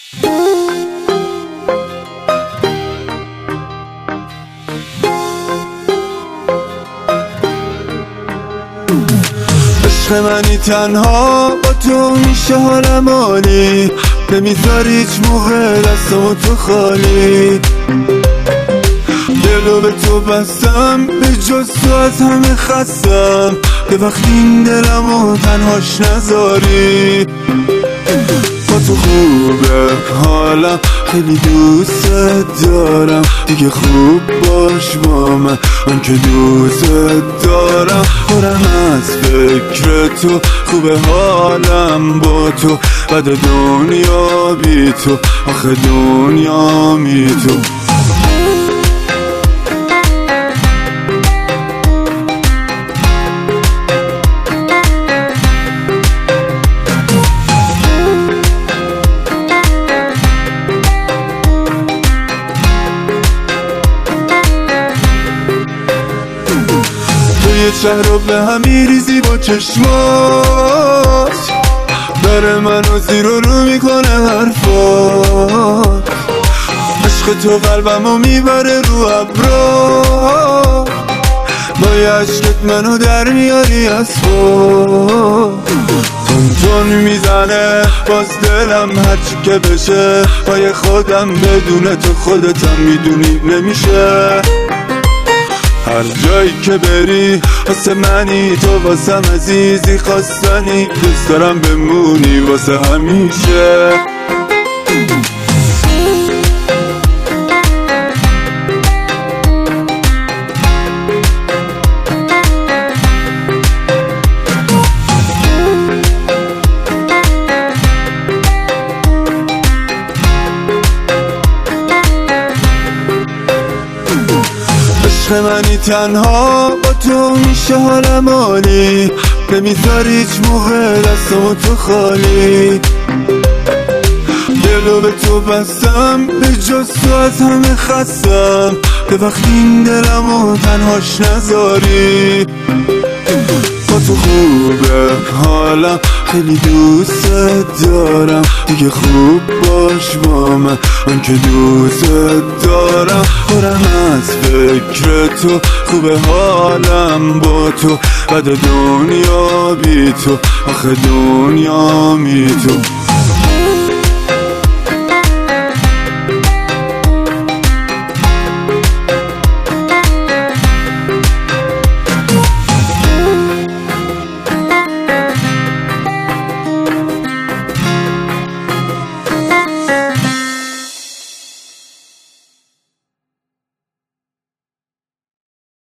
عشق منی تنها با تو میشه حالم عالی، نمیذاری هیچ موقع دستمو تو خالی. دلو به تو بستم، به جز تو از همه خستم، که وقتی این دلمو تنهاش نذاری. با تو خوبه حالم، خیلی دوست دارم، دیگه خوب باش با من که دوست دارم. پرم از فکر تو، خوبه حالم با تو، بعد دنیا بی تو، آخه دنیا بی تو. یه شهر رو به هم میریزی با چشمات، داره منو زیر و رو میکنه حرفات. عشق تو قلبمو میبره رو ابرا، با یه عشقت منو در میاری از خود. تون میزنه باز دلم، هرچی که بشه پای خودم، بدون تو خودتم میدونی نمیشه. هر جایی که بری واسه منی، تو واسم عزیزی خواستنی، دوست دارم بمونی واسه همیشه. عشق منی تنها با تو میشه حالم عالی، نمیذاری هیچ موقع دستمو تو خالی. دلو به تو بستم، به جز تو از همه خستم، که وقتی این دلمو تنهاش نذاری. با تو خوبه حالم، خیلی دوست دارم، دیگه خوب باش با من که دوست دارم. پرم از فکر تو، خوبه حالم با تو، بعد دنیا بی تو، آخه دنیا بی تو.